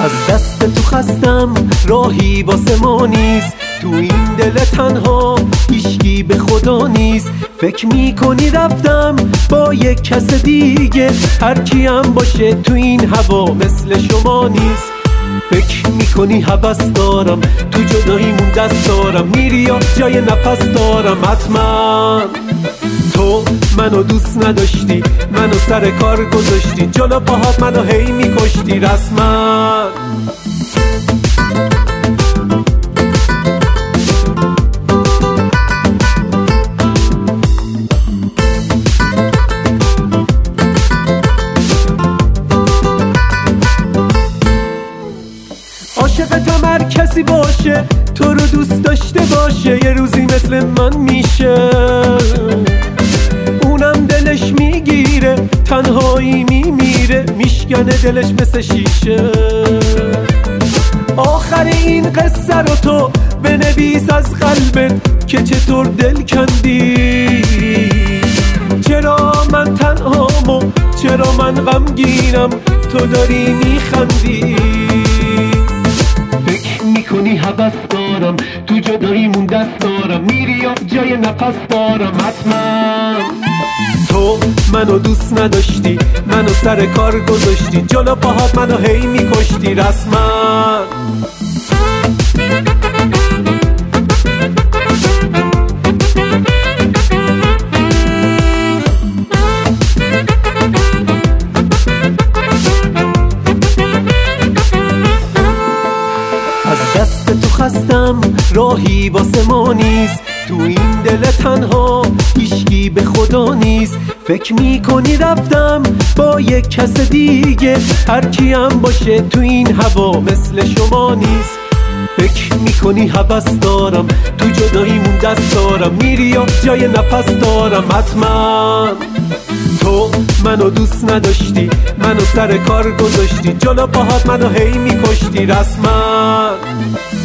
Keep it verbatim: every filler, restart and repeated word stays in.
از دست تو خستم، راهی واسه ما نیست، تو این دل تنها هیچکی به خدا نیست. فکر میکنی رفتم با یک کس دیگه، هر کی هم باشه تو این هوا مثل شما نیست. فکر میکنی هوس دارم تو جداییمون دست دارم، میری یا جای نفس دارم. حتما تو منو دوست نداشتی، منو سر کار گذاشتی، جلو پاهات منو هی میکشتی رسما. عاشقتم هر کسی باشه، تو رو دوست داشته باشه، یه روزی مثل من میشه، اونم دلش میگیره، تنهایی میمیره، میشکنه دلش مثل شیشه. آخر این قصه رو تو بنویس از قلبت که چطور دل کندی. چرا من تنهامو، چرا من غمگینم، تو داری میخندی. فکر میکنی هوس دارم تو جداییمون دست دارم، میری یا جای نفس دارم. حتما تو منو دوست نداشتی، منو سر کار گذاشتی، جلو پاهات منو هی میکشتی رسما. از دست تو خستم، راهی واسه ما نیست، تو این دل تنها هیچکی به خدا نیست. فکر میکنی رفتم با یک کس دیگه، هر کی هم باشه تو این هوا مثل شما نیست. فکر میکنی هوس دارم تو جداییمون دست دارم، میری یا جای نفس دارم. حتما تو منو دوست نداشتی، منو سر کار گذاشتی، جلو پاهات منو هی میکشتی رسما.